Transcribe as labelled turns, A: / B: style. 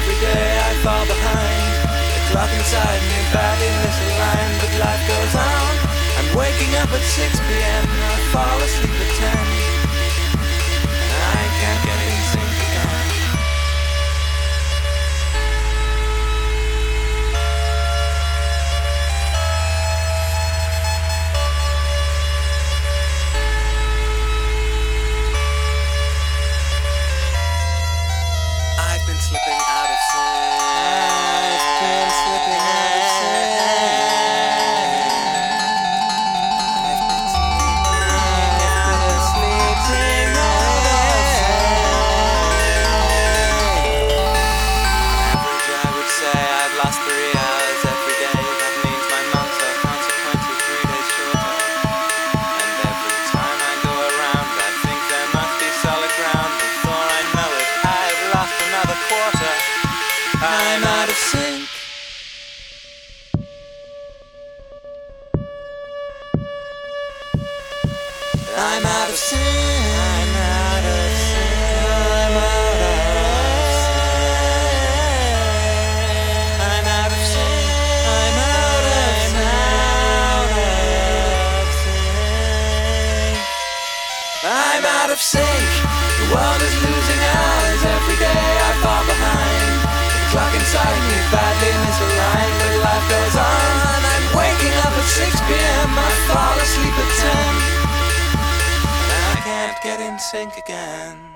A: every day I fall behind. The clock inside me badly misaligned, but life goes on. I'm waking up at 6 p.m. I fall asleep at 10. And I can't get in sync again. I've been slipping out of sync. I've been slipping out of sync. Average, I would say I've lost 3 hours every day. That means my months are consequently 3 days shorter. And every time I go around, I think there must be solid ground. Before I know it, I've lost another quarter. I'm out of sync. I'm out of sync. I'm out of sync. I'm out of sync. I'm out of sync. I'm out of sync. I'm out of sync. The world is losing hours every day. I fall behind. The clock inside me badly misaligned, but life goes on. I'm waking up at 6 p.m. I fall asleep at 10. Can't get in sync again.